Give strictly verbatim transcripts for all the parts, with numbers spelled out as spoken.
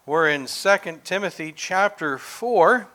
We're in Second Timothy chapter four.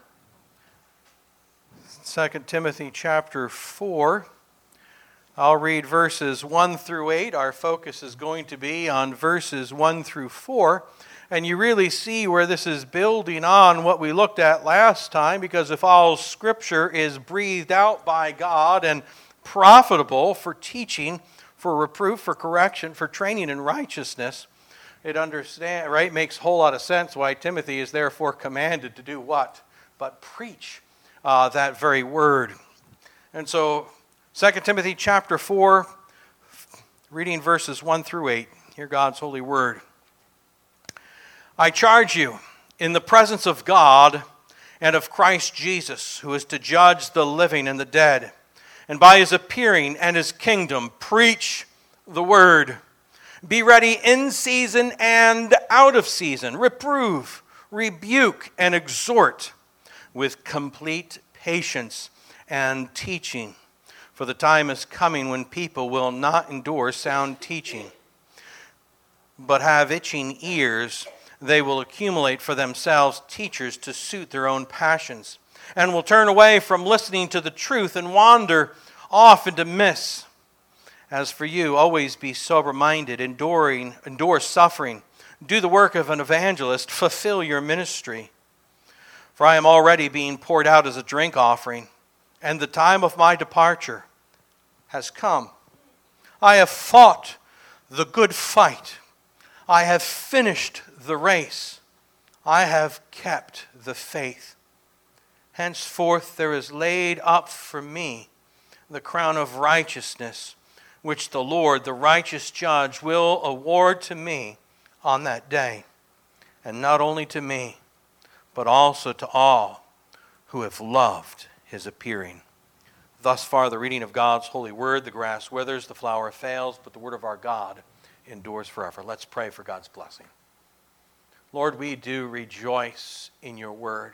Second Timothy chapter four. I'll read verses one through eight. Our focus is going to be on verses one through four. And you really see where this is building on what we looked at last time, because if all Scripture is breathed out by God and profitable for teaching, for reproof, for correction, for training in righteousness, it understand right makes a whole lot of sense why Timothy is therefore commanded to do what? But preach uh, that very word. And so, Second Timothy chapter four, reading verses one through eight. Hear God's holy word. I charge you in the presence of God and of Christ Jesus, who is to judge the living and the dead, and by his appearing and his kingdom, preach the word. Be ready in season and out of season. Reprove, rebuke, and exhort with complete patience and teaching. For the time is coming when people will not endure sound teaching, but have itching ears. They will accumulate for themselves teachers to suit their own passions, and will turn away from listening to the truth and wander off into myths. As for you, always be sober-minded, enduring, endure suffering, do the work of an evangelist, fulfill your ministry. For I am already being poured out as a drink offering, and the time of my departure has come. I have fought the good fight. I have finished the race. I have kept the faith. Henceforth there is laid up for me the crown of righteousness, which the Lord, the righteous judge, will award to me on that day. And not only to me, but also to all who have loved his appearing. Thus far the reading of God's holy word. The grass withers, the flower fails, but the word of our God endures forever. Let's pray for God's blessing. Lord, we do rejoice in your word.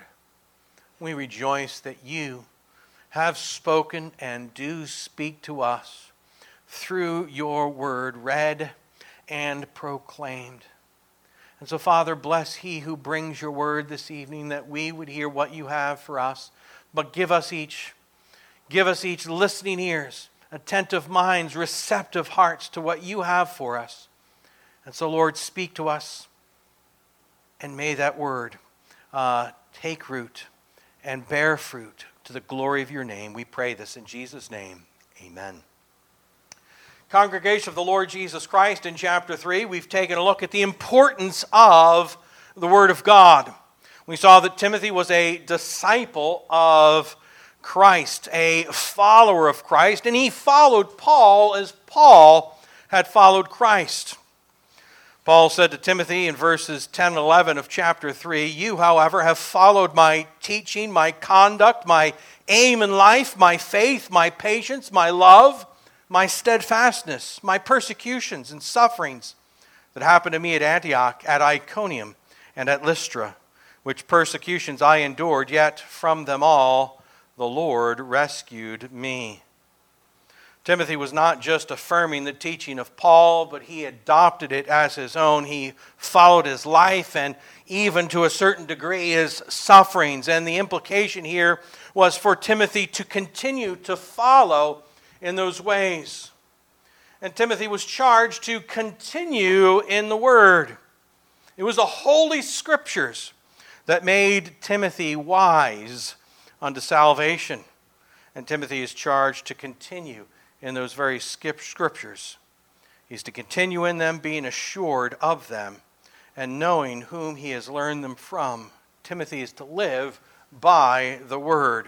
We rejoice that you have spoken and do speak to us through your word, read and proclaimed. And so, Father, bless he who brings your word this evening, that we would hear what you have for us. But give us each, give us each listening ears, attentive minds, receptive hearts to what you have for us. And so, Lord, speak to us, and may that word uh, take root and bear fruit to the glory of your name. We pray this in Jesus' name. Amen. Congregation of the Lord Jesus Christ, in chapter three, we've taken a look at the importance of the Word of God. We saw that Timothy was a disciple of Christ, a follower of Christ, and he followed Paul as Paul had followed Christ. Paul said to Timothy in verses ten and eleven of chapter three, "You, however, have followed my teaching, my conduct, my aim in life, my faith, my patience, my love, my steadfastness, my persecutions and sufferings that happened to me at Antioch, at Iconium, and at Lystra, which persecutions I endured, yet from them all the Lord rescued me." Timothy was not just affirming the teaching of Paul, but he adopted it as his own. He followed his life and even to a certain degree his sufferings. And the implication here was for Timothy to continue to follow in those ways. And Timothy was charged to continue in the Word. It was the Holy Scriptures that made Timothy wise unto salvation. And Timothy is charged to continue in those very Scriptures. He's to continue in them, being assured of them, and knowing whom he has learned them from. Timothy is to live by the Word.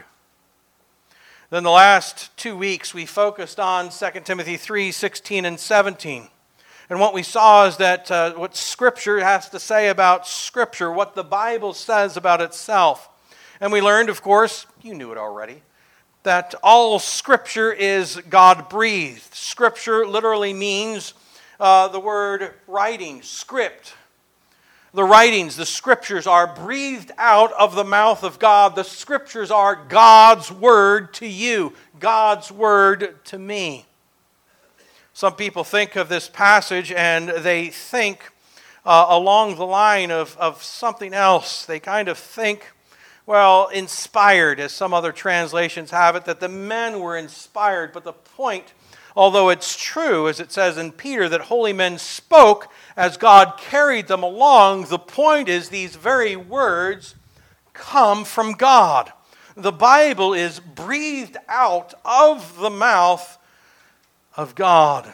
Then the last two weeks we focused on Second Timothy three, sixteen and seventeen. And what we saw is that uh, what Scripture has to say about Scripture, what the Bible says about itself. And we learned, of course, you knew it already, that all Scripture is God-breathed. Scripture literally means uh, the word writing, script. The writings, the Scriptures are breathed out of the mouth of God. The Scriptures are God's word to you, God's word to me. Some people think of this passage and they think uh, along the line of, of something else. They kind of think, well, inspired, as some other translations have it, that the men were inspired. But the point, although it's true, as it says in Peter, that holy men spoke as God carried them along, the point is these very words come from God. The Bible is breathed out of the mouth of God.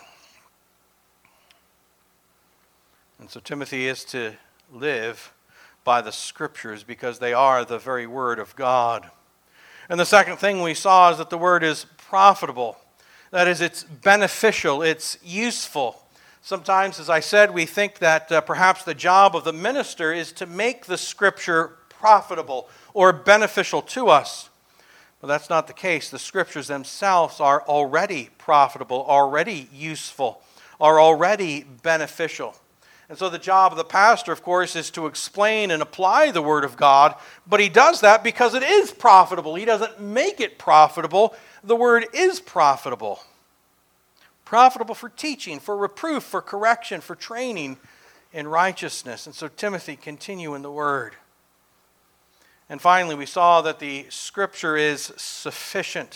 And so Timothy is to live by the Scriptures because they are the very Word of God. And the second thing we saw is that the Word is profitable. That is, it's beneficial, it's useful. Sometimes, as I said, we think that uh, perhaps the job of the minister is to make the Scripture profitable or beneficial to us. But that's not the case. The Scriptures themselves are already profitable, already useful, are already beneficial. And so the job of the pastor, of course, is to explain and apply the Word of God, but he does that because it is profitable. He doesn't make it profitable. The Word is profitable. Profitable for teaching, for reproof, for correction, for training in righteousness. And so Timothy, continue in the Word. And finally, we saw that the Scripture is sufficient.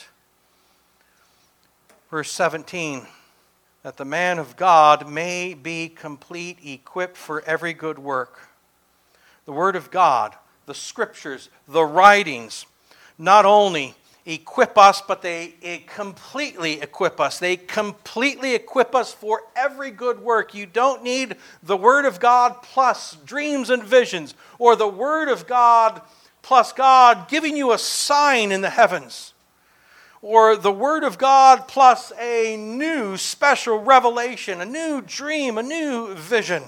Verse seventeen, that the man of God may be complete, equipped for every good work. The Word of God, the Scriptures, the writings, not only equip us, but they completely equip us. They completely equip us for every good work. You don't need the Word of God plus dreams and visions, or the Word of God plus God giving you a sign in the heavens, or the Word of God plus a new special revelation, a new dream, a new vision.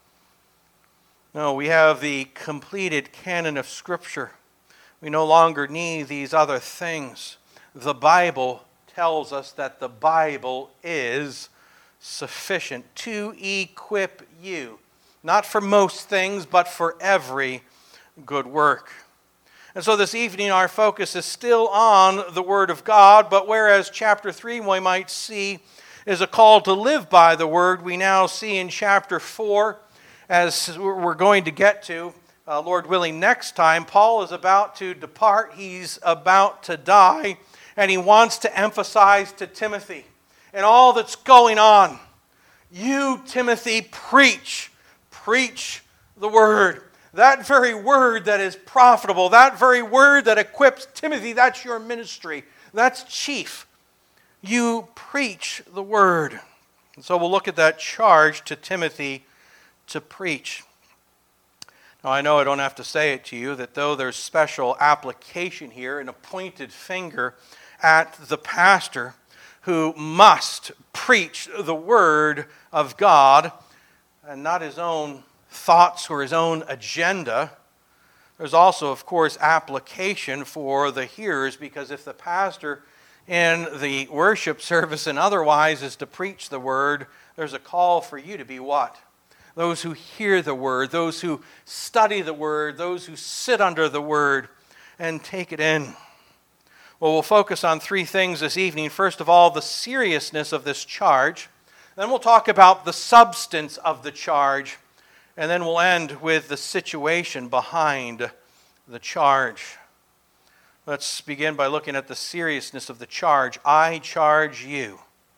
No, we have the completed canon of Scripture. We no longer need these other things. The Bible tells us that the Bible is sufficient to equip you, not for most things, but for every good work. And so this evening our focus is still on the Word of God, but whereas chapter three we might see is a call to live by the Word, we now see in chapter four, as we're going to get to, uh, Lord willing, next time, Paul is about to depart, he's about to die, and he wants to emphasize to Timothy and all that's going on, you, Timothy, preach, preach the Word. That very word that is profitable, that very word that equips Timothy, that's your ministry. That's chief. You preach the word. And so we'll look at that charge to Timothy to preach. Now I know I don't have to say it to you that though there's special application here, an appointed finger at the pastor who must preach the word of God and not his own thoughts or his own agenda. There's also, of course, application for the hearers, because if the pastor in the worship service and otherwise is to preach the word, there's a call for you to be what? Those who hear the word, those who study the word, those who sit under the word and take it in. Well, we'll focus on three things this evening. First of all, the seriousness of this charge. Then we'll talk about the substance of the charge. And then we'll end with the situation behind the charge. Let's begin by looking at the seriousness of the charge. I charge you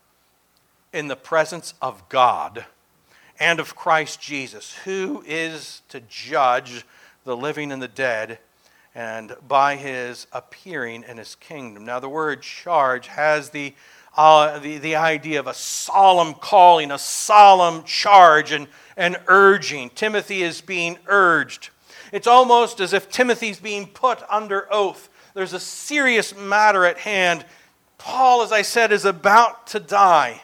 in the presence of God and of Christ Jesus, who is to judge the living and the dead, and by his appearing in his kingdom. Now the word charge has the Uh, the, the idea of a solemn calling, a solemn charge and, and urging. Timothy is being urged. It's almost as if Timothy's being put under oath. There's a serious matter at hand. Paul, as I said, is about to die.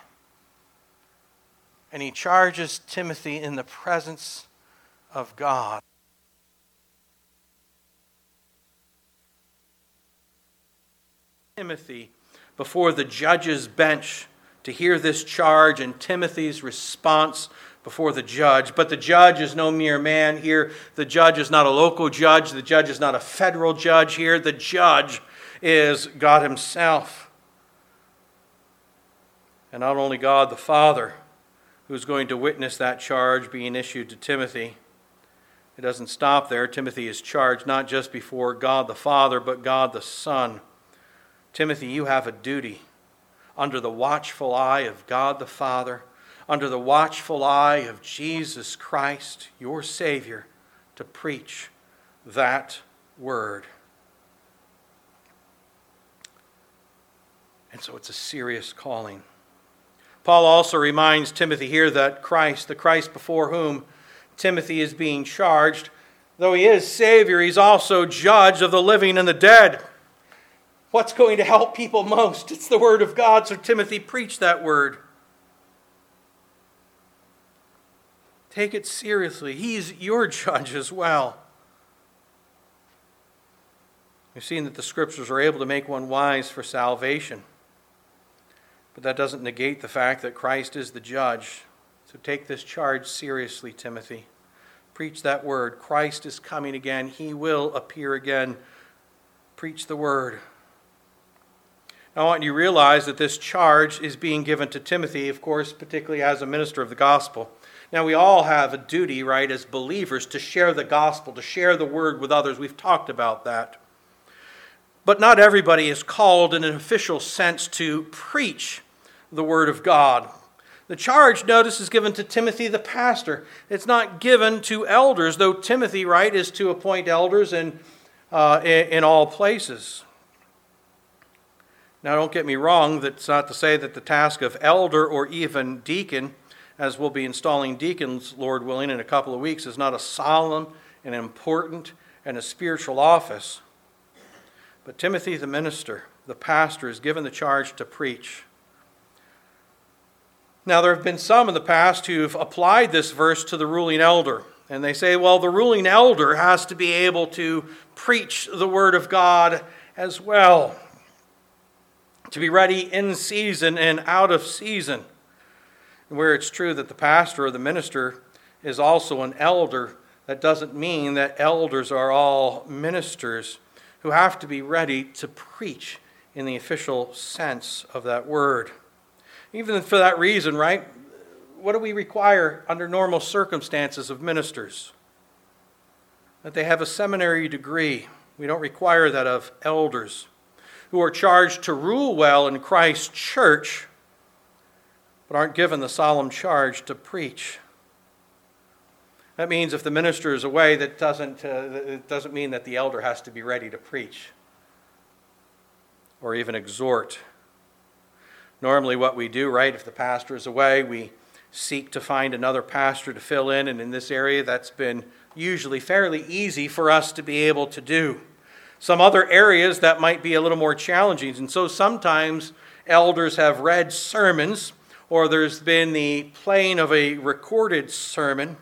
And he charges Timothy in the presence of God. Timothy before the judge's bench to hear this charge and Timothy's response before the judge. But the judge is no mere man here. The judge is not a local judge. The judge is not a federal judge here. The judge is God himself. And not only God the Father, who's going to witness that charge being issued to Timothy. It doesn't stop there. Timothy is charged not just before God the Father, but God the Son. Timothy, you have a duty under the watchful eye of God the Father, under the watchful eye of Jesus Christ, your Savior, to preach that word. And so it's a serious calling. Paul also reminds Timothy here that Christ, the Christ before whom Timothy is being charged, though he is Savior, he's also judge of the living and the dead. What's going to help people most? It's the Word of God, so Timothy, preach that Word. Take it seriously. He's your judge as well. We've seen that the Scriptures are able to make one wise for salvation. But that doesn't negate the fact that Christ is the judge. So take this charge seriously, Timothy. Preach that word. Christ is coming again. He will appear again. Preach the word. Now, I want you to realize that this charge is being given to Timothy, of course, particularly as a minister of the gospel. Now, we all have a duty, right, as believers, to share the gospel, to share the word with others. We've talked about that. But not everybody is called in an official sense to preach the word of God. The charge, notice, is given to Timothy the pastor. It's not given to elders, though Timothy, right, is to appoint elders in, uh, in all places. Now, don't get me wrong, that's not to say that the task of elder or even deacon, as we'll be installing deacons, Lord willing, in a couple of weeks, is not a solemn and important and a spiritual office. But Timothy the minister, the pastor, is given the charge to preach. Now, there have been some in the past who've applied this verse to the ruling elder. And they say, well, the ruling elder has to be able to preach the word of God as well, to be ready in season and out of season. And where it's true that the pastor or the minister is also an elder, that doesn't mean that elders are all ministers who have to be ready to preach in the official sense of that word. Even for that reason, right, what do we require under normal circumstances of ministers? That they have a seminary degree. We don't require that of elders who are charged to rule well in Christ's church, but aren't given the solemn charge to preach. That means if the minister is away, that doesn't, uh, it doesn't mean that the elder has to be ready to preach or even exhort. Normally what we do, right, if the pastor is away, we seek to find another pastor to fill in, and in this area that's been usually fairly easy for us to be able to do. Some other areas that might be a little more challenging, and so sometimes elders have read sermons, or there's been the playing of a recorded sermon.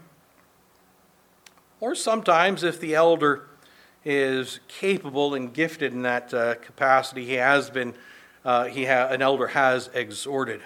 Or sometimes, if the elder is capable and gifted in that uh, capacity, he has been, uh, he ha- an elder has exhorted.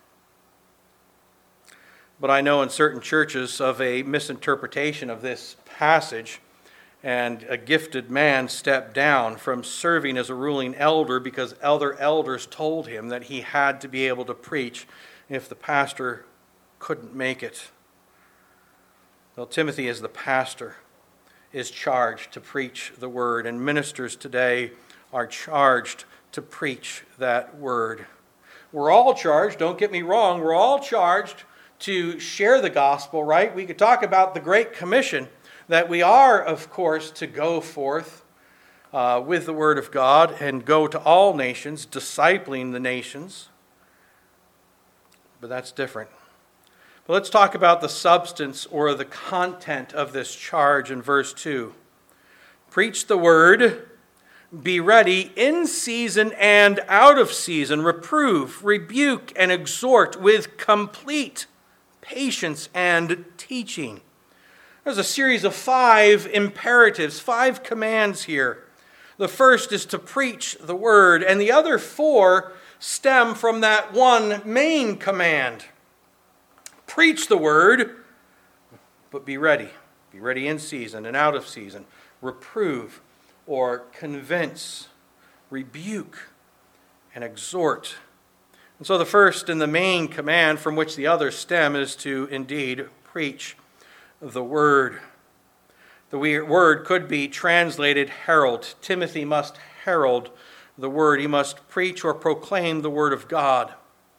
But I know in certain churches of a misinterpretation of this passage, and a gifted man stepped down from serving as a ruling elder because other elders told him that he had to be able to preach if the pastor couldn't make it. Well, Timothy, as the pastor, is charged to preach the word, and ministers today are charged to preach that word. We're all charged, don't get me wrong, we're all charged to share the gospel, right? We could talk about the Great Commission, that we are, of course, to go forth uh, with the word of God and go to all nations, discipling the nations. But that's different. But let's talk about the substance or the content of this charge in verse two. Preach the word, be ready in season and out of season, reprove, rebuke, and exhort with complete patience and teaching. There's a series of five imperatives, five commands here. The first is to preach the word, and the other four stem from that one main command. Preach the word, but be ready. Be ready in season and out of season. Reprove or convince, rebuke, and exhort. And so the first and the main command from which the others stem is to indeed preach the word. The word could be translated herald. Timothy must herald the word. He must preach or proclaim the word of God.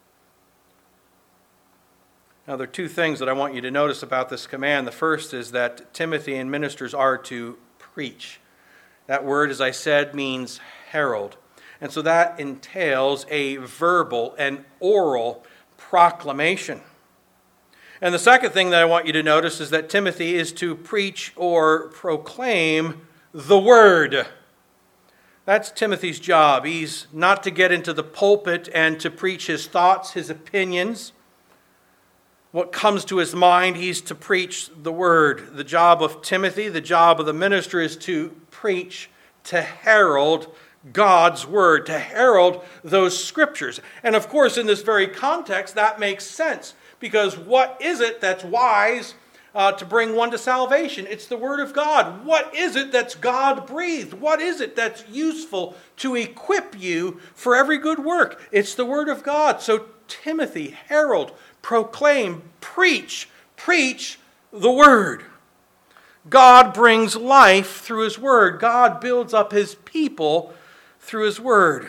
Now, there are two things that I want you to notice about this command. The first is that Timothy and ministers are to preach. That word, as I said, means herald. And so that entails a verbal and oral proclamation. And the second thing that I want you to notice is that Timothy is to preach or proclaim the word. That's Timothy's job. He's not to get into the pulpit and to preach his thoughts, his opinions, what comes to his mind. He's to preach the word. The job of Timothy, the job of the minister, is to preach, to herald God's word, to herald those scriptures. And of course, in this very context, that makes sense. Because what is it that's wise uh, to bring one to salvation? It's the word of God. What is it that's God-breathed? What is it that's useful to equip you for every good work? It's the word of God. So Timothy, herald, proclaim, preach, preach the word. God brings life through his word. God builds up his people through his word.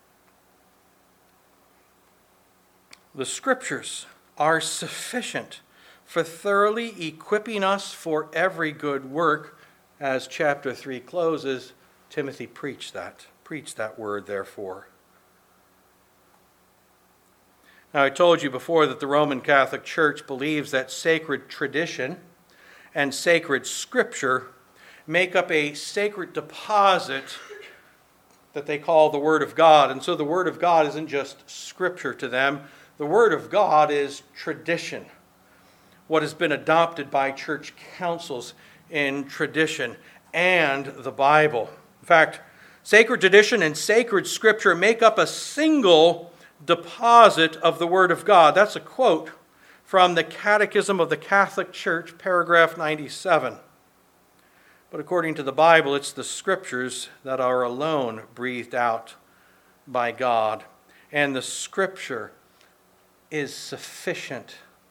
The scriptures are sufficient for thoroughly equipping us for every good work. As chapter three closes, Timothy preached that. Preach that word, therefore. Now, I told you before that the Roman Catholic Church believes that sacred tradition and sacred scripture make up a sacred deposit that they call the Word of God. And so the Word of God isn't just scripture to them. The Word of God is tradition, what has been adopted by church councils in tradition and the Bible. In fact, sacred tradition and sacred scripture make up a single deposit of the Word of God. That's a quote from the Catechism of the Catholic Church, paragraph ninety-seven. But according to the Bible, it's the scriptures that are alone breathed out by God. And the scripture is sufficient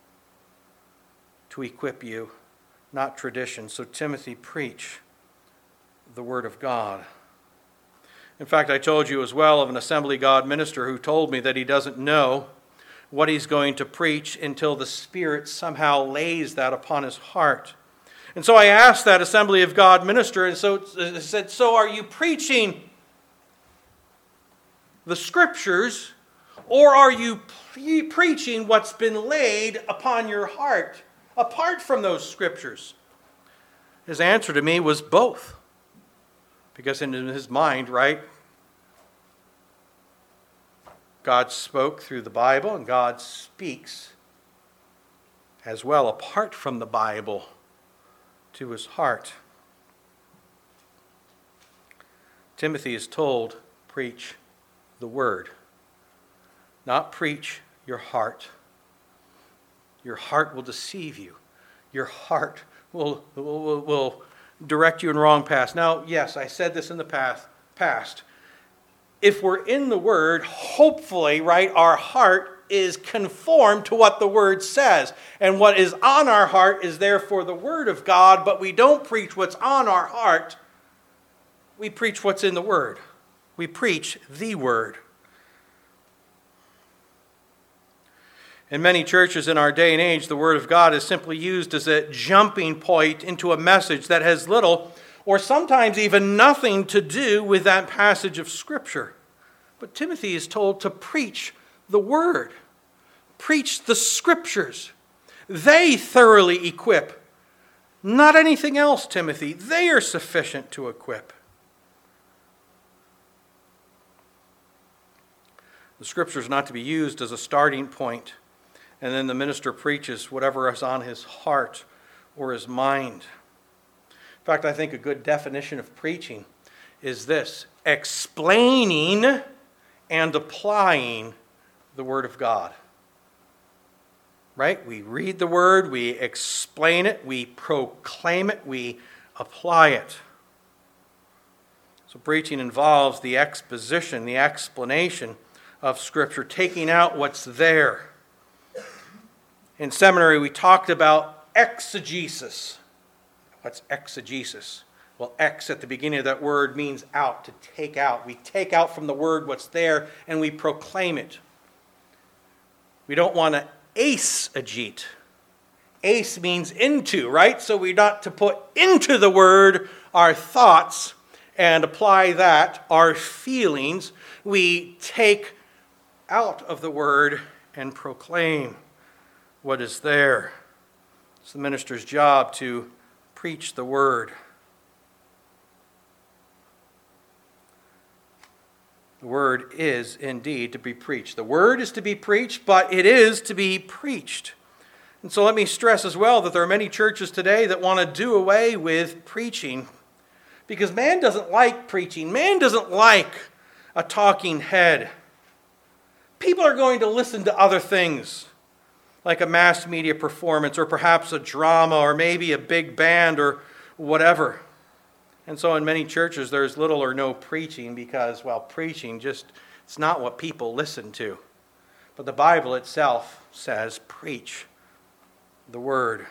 to equip you, not tradition. So Timothy, preach the word of God. In fact, I told you as well of an Assembly God minister who told me that he doesn't know what he's going to preach until the Spirit somehow lays that upon his heart. And so I asked that Assembly of God minister, and so I said, so are you preaching the scriptures, or are you pre- preaching what's been laid upon your heart, apart from those scriptures? His answer to me was both. Because in his mind, right, God spoke through the Bible, and God speaks as well apart from the Bible to his heart. Timothy is told, preach the word. Not preach your heart. Your heart will deceive you. Your heart will, will, will direct you in wrong paths. Now, yes, I said this in the past. past. If we're in the Word, hopefully, right, our heart is conformed to what the Word says. And what is on our heart is therefore the Word of God, but we don't preach what's on our heart. We preach what's in the Word. We preach the Word. In many churches in our day and age, the Word of God is simply used as a jumping point into a message that has little or sometimes even nothing to do with that passage of Scripture. But Timothy is told to preach the Word. Preach the Scriptures. They thoroughly equip. Not anything else, Timothy. They are sufficient to equip. The Scripture is not to be used as a starting point, and then the minister preaches whatever is on his heart or his mind. In fact, I think a good definition of preaching is this: explaining and applying the Word of God. Right? We read the Word, we explain it, we proclaim it, we apply it. So preaching involves the exposition, the explanation of Scripture, taking out what's there. In seminary, we talked about exegesis. What's exegesis? Well, ex at the beginning of that word means out, to take out. We take out from the word what's there and we proclaim it. We don't want to eisegete. Eis means into, right? So we're not to put into the word our thoughts and apply that, our feelings. We take out of the word and proclaim what is there. It's the minister's job to preach the word. The word is indeed to be preached. The word is to be preached, but it is to be preached. And so let me stress as well that there are many churches today that want to do away with preaching because man doesn't like preaching. Man doesn't like a talking head. People are going to listen to other things, like a mass media performance or perhaps a drama or maybe a big band or whatever. And so in many churches there's little or no preaching because, well, preaching just, it's not what people listen to. But the Bible itself says preach the word.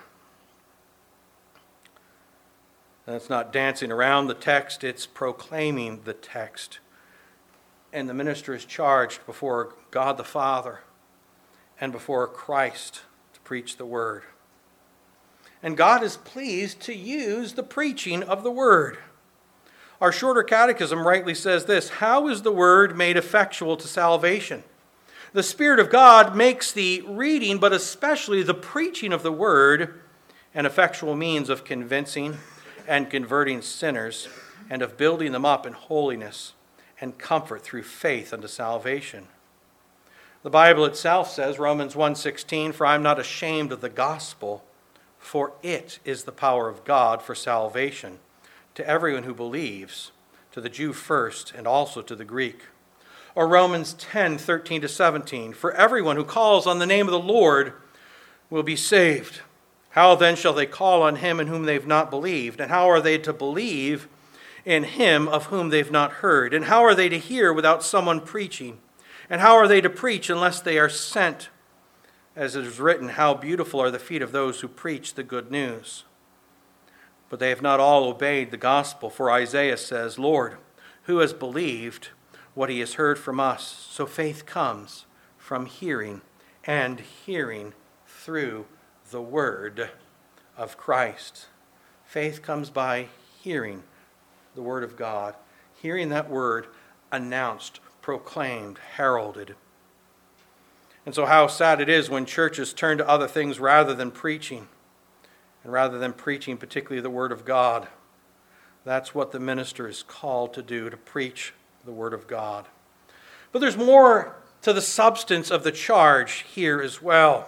And it's not dancing around the text, it's proclaiming the text. And the minister is charged before God the Father and before Christ to preach the word. And God is pleased to use the preaching of the word. Our shorter catechism rightly says this: how is the word made effectual to salvation? The Spirit of God makes the reading, but especially the preaching of the word, an effectual means of convincing and converting sinners and of building them up in holiness and comfort through faith unto salvation. The Bible itself says, Romans one sixteen, for I am not ashamed of the gospel, for it is the power of God for salvation to everyone who believes, to the Jew first and also to the Greek. Or Romans ten thirteen to seventeen, for everyone who calls on the name of the Lord will be saved. How then shall they call on him in whom they've not believed? And how are they to believe in him of whom they've not heard? And how are they to hear without someone preaching? And how are they to preach unless they are sent? As it is written, how beautiful are the feet of those who preach the good news. But they have not all obeyed the gospel. For Isaiah says, Lord, who has believed what he has heard from us? So faith comes from hearing, and hearing through the word of Christ. Faith comes by hearing the word of God, hearing that word announced, proclaimed, heralded. And so how sad it is when churches turn to other things rather than preaching, and rather than preaching particularly the word of God. That's what the minister is called to do, to preach the word of God. But there's more to the substance of the charge here as well.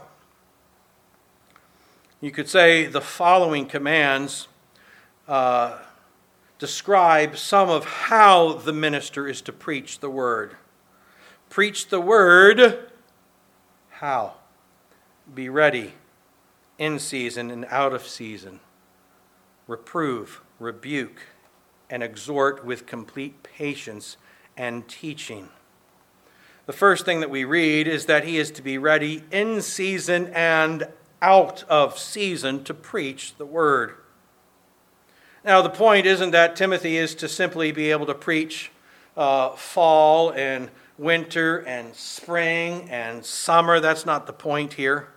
You could say the following commands uh, describe some of how the minister is to preach the word. Preach the word. How? Be ready in season and out of season. Reprove, rebuke, and exhort with complete patience and teaching. The first thing that we read is that he is to be ready in season and out of season to preach the word. Now, the point isn't that Timothy is to simply be able to preach uh, fall and winter and spring and summer. That's not the point here.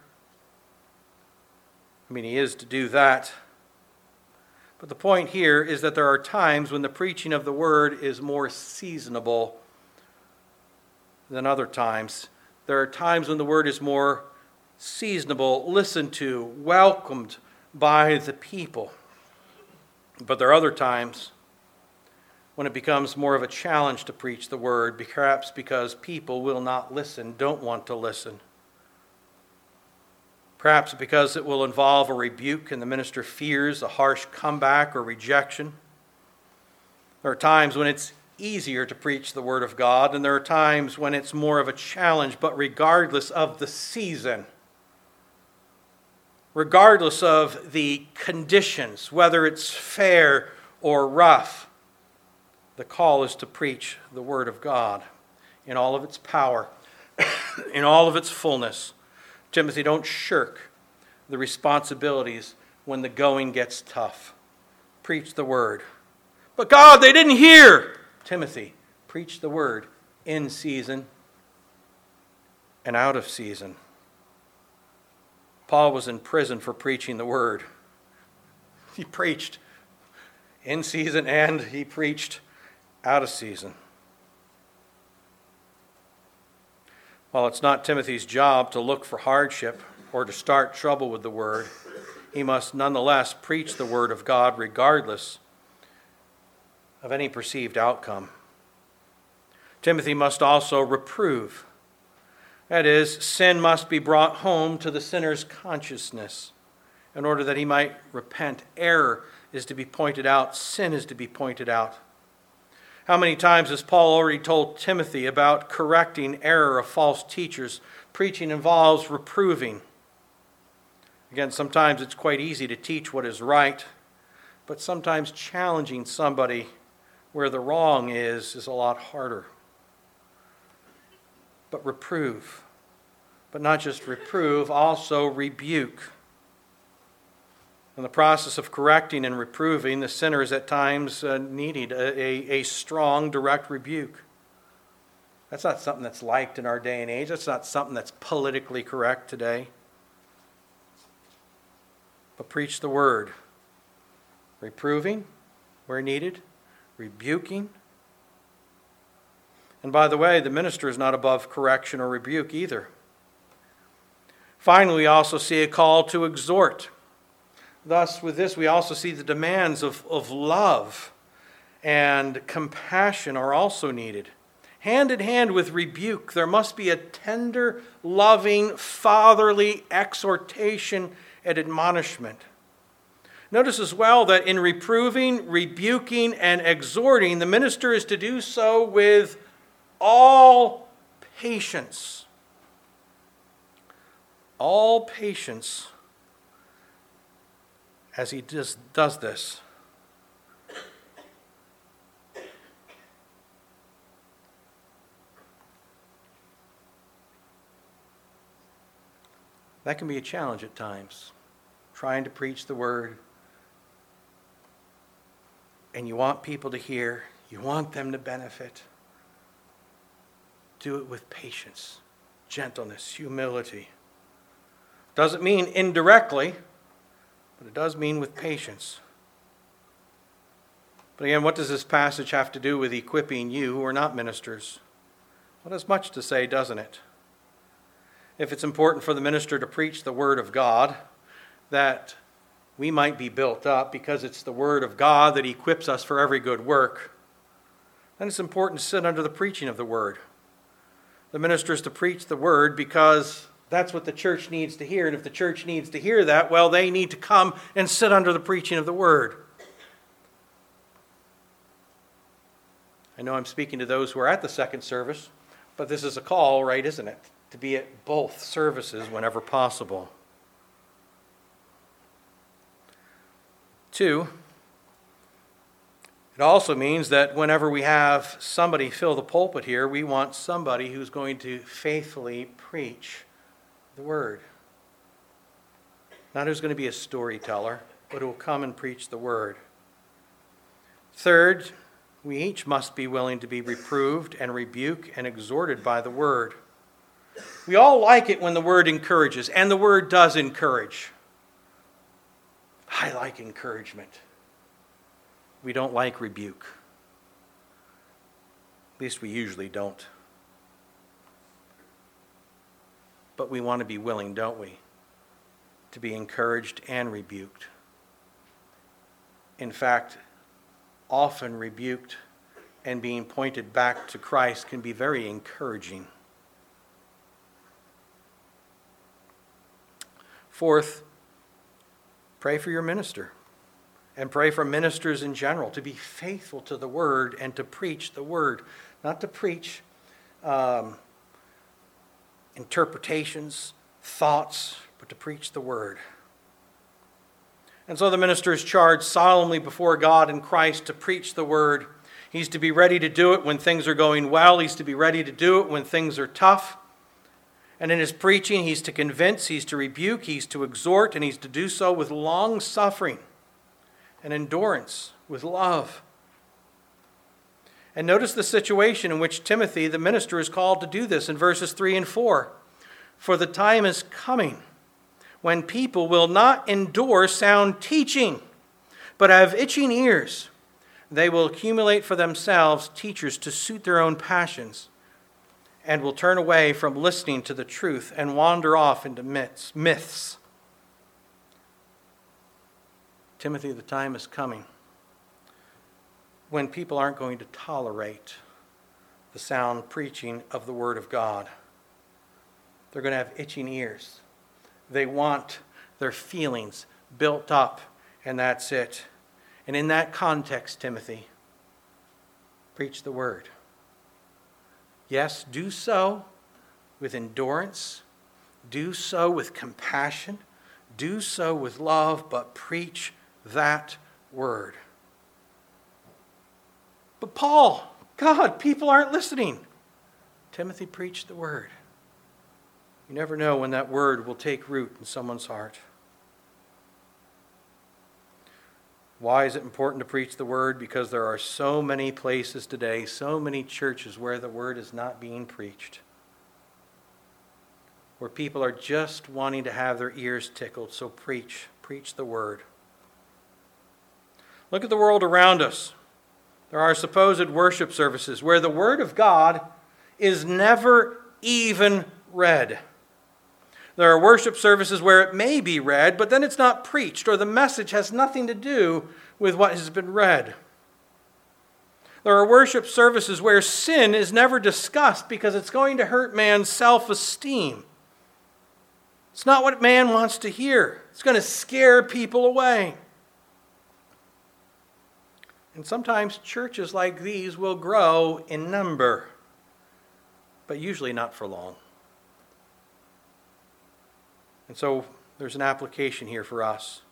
I mean, he is to do that. But the point here is that there are times when the preaching of the word is more seasonable than other times. There are times when the word is more seasonable, listened to, welcomed by the people. But there are other times when it becomes more of a challenge to preach the word, perhaps because people will not listen, don't want to listen. Perhaps because it will involve a rebuke and the minister fears a harsh comeback or rejection. There are times when it's easier to preach the word of God, and there are times when it's more of a challenge, but regardless of the season, regardless of the conditions, whether it's fair or rough, the call is to preach the word of God in all of its power, in all of its fullness. Timothy, don't shirk the responsibilities when the going gets tough. Preach the word. But God, they didn't hear. Timothy, preach the word in season and out of season. Paul was in prison for preaching the word. He preached in season and he preached out of season. While it's not Timothy's job to look for hardship or to start trouble with the word, he must nonetheless preach the word of God regardless of any perceived outcome. Timothy must also reprove. That is, sin must be brought home to the sinner's consciousness in order that he might repent. Error is to be pointed out. Sin is to be pointed out. How many times has Paul already told Timothy about correcting error of false teachers? Preaching involves reproving. Again, sometimes it's quite easy to teach what is right, but sometimes challenging somebody where the wrong is is a lot harder. But reprove. But not just reprove, also rebuke. In the process of correcting and reproving, the sinner is at times uh, needing a, a, a strong, direct rebuke. That's not something that's liked in our day and age. That's not something that's politically correct today. But preach the word. Reproving where needed. Rebuking. And by the way, the minister is not above correction or rebuke either. Finally, we also see a call to exhort. Thus, with this, we also see the demands of, of love and compassion are also needed. Hand in hand with rebuke, there must be a tender, loving, fatherly exhortation and admonishment. Notice as well that in reproving, rebuking, and exhorting, the minister is to do so with all patience. All patience as he does, does this. That can be a challenge at times, trying to preach the word. And you want people to hear, you want them to benefit. Do it with patience, gentleness, humility. Doesn't mean indirectly, but it does mean with patience. But again, what does this passage have to do with equipping you who are not ministers? Well, there's much to say, doesn't it? If it's important for the minister to preach the word of God, that we might be built up because it's the word of God that equips us for every good work, then it's important to sit under the preaching of the word. The minister is to preach the word because that's what the church needs to hear. And if the church needs to hear that, well, they need to come and sit under the preaching of the word. I know I'm speaking to those who are at the second service, but this is a call, right, isn't it? To be at both services whenever possible. Two, it also means that whenever we have somebody fill the pulpit here, we want somebody who's going to faithfully preach the word. Not who's going to be a storyteller, but who will come and preach the word. Third, we each must be willing to be reproved and rebuked and exhorted by the word. We all like it when the word encourages, and the word does encourage. I like encouragement. We don't like rebuke. At least we usually don't. But we want to be willing, don't we, to be encouraged and rebuked. In fact, often rebuked and being pointed back to Christ can be very encouraging. Fourth, pray for your minister and pray for ministers in general to be faithful to the word and to preach the word, not to preach um, interpretations, thoughts, but to preach the word. And so the minister is charged solemnly before God and Christ to preach the word. He's to be ready to do it when things are going well. He's to be ready to do it when things are tough. And in his preaching, he's to convince, he's to rebuke, he's to exhort, and he's to do so with long suffering and endurance, with love. And notice the situation in which Timothy, the minister, is called to do this in verses three and four. For the time is coming when people will not endure sound teaching, but have itching ears. They will accumulate for themselves teachers to suit their own passions, and will turn away from listening to the truth and wander off into myths. myths. Timothy, the time is coming when people aren't going to tolerate the sound preaching of the Word of God. They're going to have itching ears. They want their feelings built up, and that's it. And in that context, Timothy, preach the Word. Yes, do so with endurance. Do so with compassion. Do so with love, but preach that Word. But Paul, God, people aren't listening. Timothy, preach the Word. You never know when that Word will take root in someone's heart. Why is it important to preach the Word? Because there are so many places today, so many churches where the Word is not being preached. Where people are just wanting to have their ears tickled. So preach, preach the Word. Look at the world around us. There are supposed worship services where the Word of God is never even read. There are worship services where it may be read, but then it's not preached, or the message has nothing to do with what has been read. There are worship services where sin is never discussed because it's going to hurt man's self-esteem. It's not what man wants to hear. It's going to scare people away. And sometimes churches like these will grow in number, but usually not for long. And so there's an application here for us.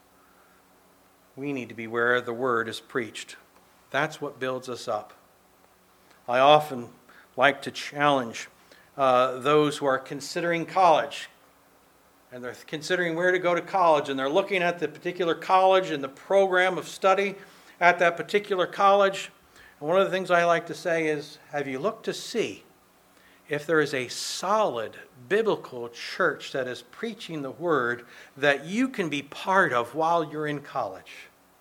We need to be where the Word is preached. That's what builds us up. I often like to challenge uh, those who are considering college, and they're considering where to go to college, and they're looking at the particular college and the program of study at that particular college. And one of the things I like to say is, have you looked to see if there is a solid biblical church that is preaching the Word that you can be part of while you're in college?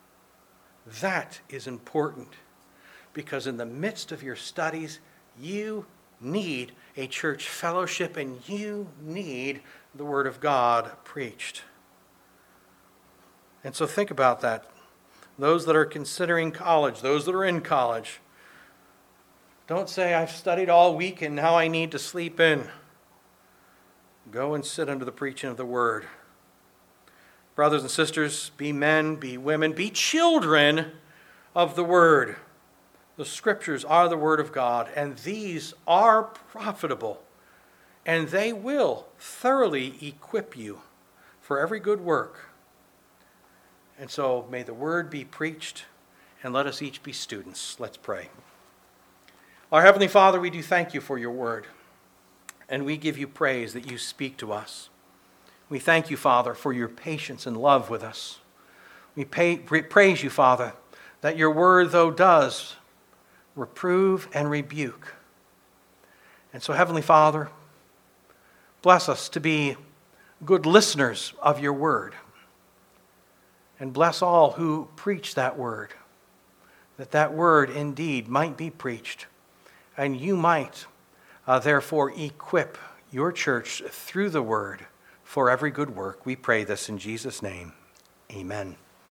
That is important, because in the midst of your studies, you need a church fellowship and you need the Word of God preached. And so think about that. Those that are considering college, those that are in college, don't say, I've studied all week and now I need to sleep in. Go and sit under the preaching of the Word. Brothers and sisters, be men, be women, be children of the Word. The Scriptures are the Word of God, and these are profitable, and they will thoroughly equip you for every good work. And so may the Word be preached, and let us each be students. Let's pray. Our Heavenly Father, we do thank you for your Word, and we give you praise that you speak to us. We thank you, Father, for your patience and love with us. We pay, praise you, Father, that your Word, though, does reprove and rebuke. And so, Heavenly Father, bless us to be good listeners of your Word. And bless all who preach that Word, that that Word indeed might be preached, and you might uh, therefore equip your church through the Word for every good work. We pray this in Jesus' name. Amen.